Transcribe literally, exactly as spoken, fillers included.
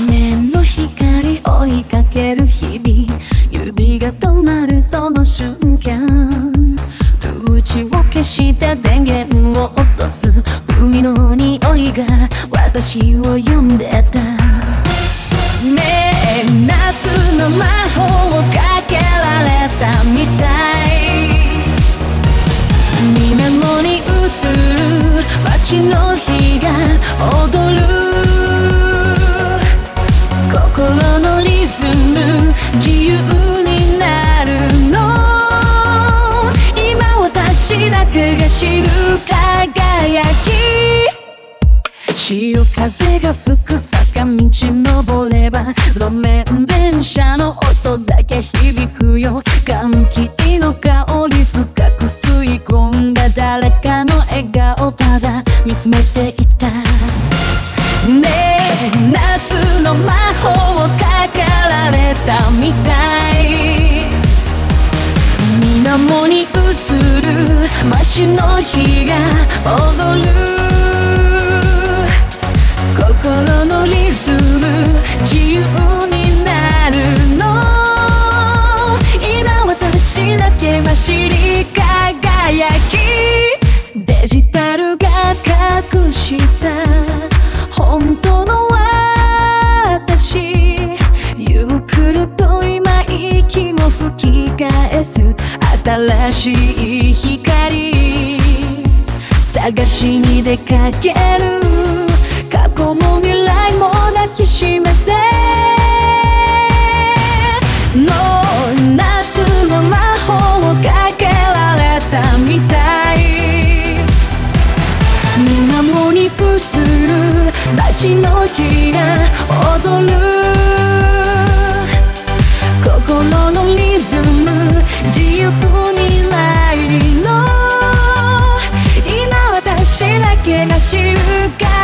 目の光追いかける日々、指が止まるその瞬間、通知を消して電源を落とす海の匂いが私を呼んでた。ねえ、夏の魔法をかけられたみたい。水面に映る街の日が踊る。心のリズム自由になるの。今私だけが知る輝き。潮風が吹く坂道登れば路面電車の音だけ響くよ。柑橘の香り深く吸い込んだ誰かの笑顔ただ見つめていた。ねえ、夏の魔法をかけられたみたい。水面に映る街の日が踊る。心のリズム自由になるの。今私だけが知り輝き。デジタルが隠した本当の私。ゆっくりと今息を吹き返す新しい光。探しに出かける。過去も未来も抱きしめての。夏の魔法をかけられたみたい。水面に映る街の日が踊る。心のリズム自由になるの。今私だけが知るか